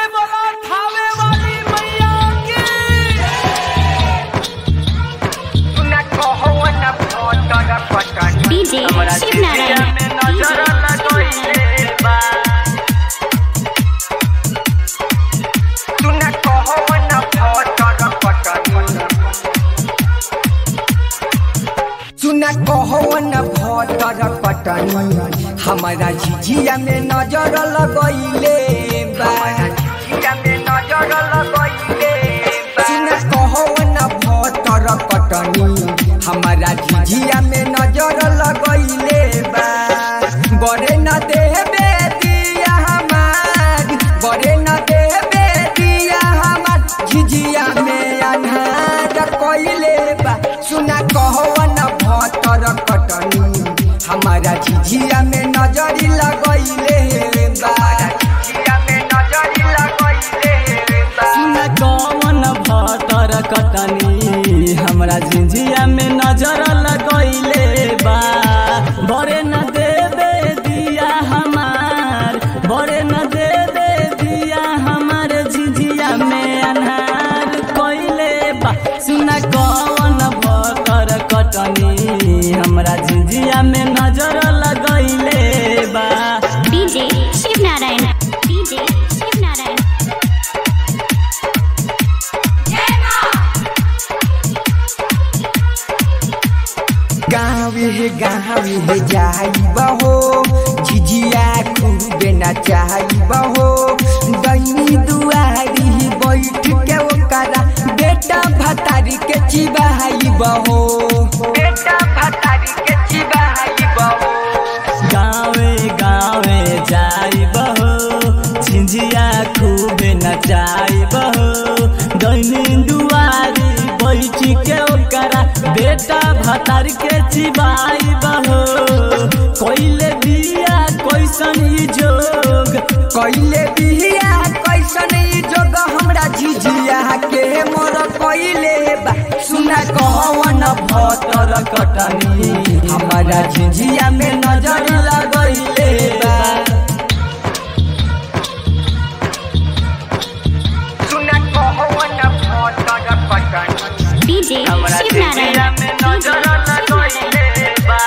बोला थावे वाली मैया की। डीजे शिव नारायण सुना कहवन भटर कटनी हमारा झिझिया में नजर लगइले बा। सुना कहवन भटर कटनी हमारा झिझिया में नजर लगइले बा। बड़े न देबे दिया हमार, बड़े न देबे दिया हमार झिझिया में अन्हार कइले बा। सुना कहवन भटर कटनी हमारा झिझिया में नजरी लगइले बा। सुना कौन भटर कटनी हमरा झिझिया में नजर लगइले बा। बड़े न देबे दिया हमार, बड़े न देबे दिया हमार झिझिया में अन्हार कइले बा। सुना कौन भटर कटनी हमरा झिझिया में नजर लगइले बा। डीजे शिव नारायण डीजे शिव नारायण गावे गावे जाइब हो झिझिया खूबे नचाइब हो। दैनी दुआरी बैठ के ओकरा बेटा भतारी के चिबाइब हो, बेटा भतारी के चिबाइब हो। गावे गावे जाइब हो झिझिया खूबे नचाइब हो। दैनिक दुआरी बैठ के ओकरा बेटा भतार के चिबाइब हो। कोइले बिया कैसन ई जोग, कइले बिया कैसन ई जोग हमरा झिझिया के मोर कइले बा। सुना कहवन भटर कटनी हमारा झिझिया में नजर लगइले बा। सुना कहवन भटर कटनी डीजे शिव नारायण में नजर लगइले बा।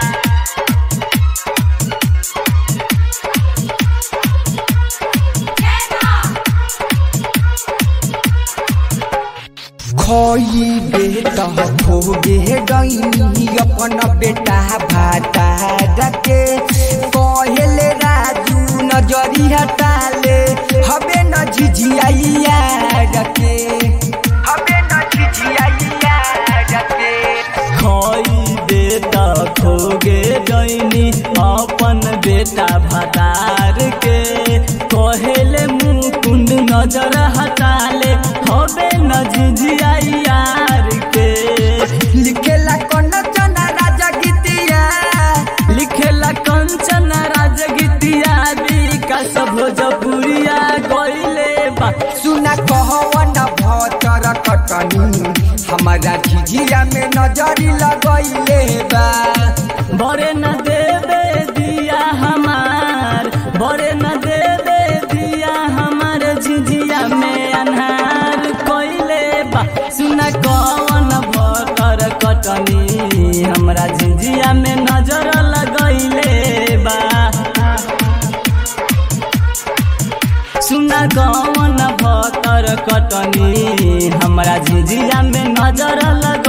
खोइबे त खोबे गइनी अपन बेटा भातार के। कहेले राजू नजरी हटाले हबे न झिझिया के, हबे न झिझिया के। खोइबे त खोगे गइनी अपन बेटा भतार के। कहेले मुकुंद नजर हटाले हबे न झिझिया यार के। लिखेला कंचन राजा गीतिया, लिखेला कंचन राज गीतिया विकास भोजपुरिया गइले बा। सुना कहवन भटर कटनी हमारा झिझिया में नजरी लगइले बा। बड़े न देबे दिया हमार, बड़े न देबे दिया हमार झिझिया में अन्हार कइले बा। सुना कौन भटर कटनी हमरा झिझिया में नजर लगइले बा। सुना कौन भटर कटनी हमरा झिझिया में नजर लग